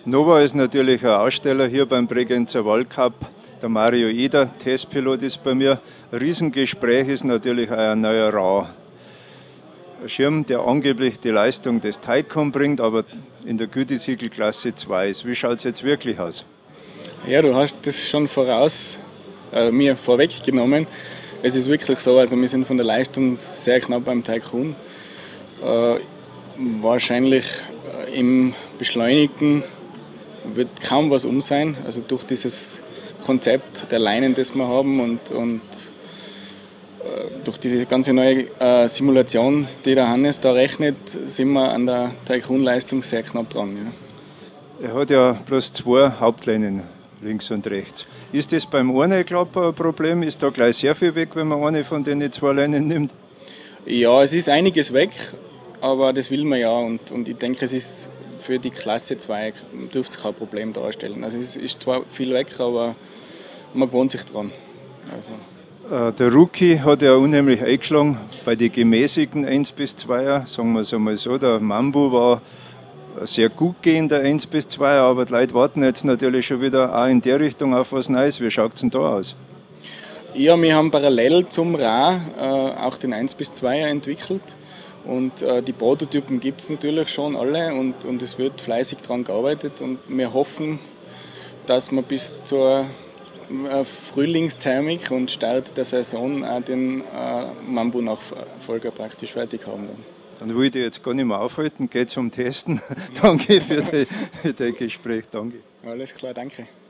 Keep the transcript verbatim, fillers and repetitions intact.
Nova ist natürlich ein Aussteller hier beim Bregenzer Waldcup. Der Mario Eder, Testpilot, ist bei mir. Ein Riesengespräch ist natürlich auch ein neuer Ra. Ein Schirm, der angeblich die Leistung des Taikon bringt, aber in der Gütesiegelklasse zwei ist. Wie schaut es jetzt wirklich aus? Ja, du hast das schon voraus, äh, mir vorweggenommen. Es ist wirklich so, also wir sind von der Leistung sehr knapp beim Taikon. Äh, wahrscheinlich äh, im Beschleunigten wird kaum was um sein. Also durch dieses Konzept der Leinen, das wir haben und, und äh, durch diese ganze neue äh, Simulation, die der Hannes da rechnet, sind wir an der Taikon-Leistung sehr knapp dran. Ja. Er hat ja bloß zwei Hauptleinen, links und rechts. Ist das beim einen Klapper ein Problem? Ist da gleich sehr viel weg, wenn man eine von den zwei Leinen nimmt? Ja, es ist einiges weg, aber das will man ja und, und ich denke, es ist für die Klasse zwei dürfte es kein Problem darstellen. Also es ist zwar viel weg, aber man gewohnt sich dran. Also. Der Rookie hat ja unheimlich eingeschlagen bei den gemäßigten eins bis zweier, sagen wir es einmal so. Der Mambu war ein sehr gut gehender eins bis zweier, aber die Leute warten jetzt natürlich schon wieder auch in der Richtung auf was Neues. Wie schaut es denn da aus? Ja, wir haben parallel zum Ra äh, auch den eins bis zweier entwickelt. Und äh, die Prototypen gibt es natürlich schon alle und, und es wird fleißig daran gearbeitet. Und wir hoffen, dass wir bis zur äh, Frühlingsthermik und Start der Saison auch den äh, Mambu-Nachfolger praktisch fertig haben. Dann. Dann will ich dich jetzt gar nicht mehr aufhalten, geht zum Testen. Danke für, die, für das Gespräch. Danke. Alles klar, danke.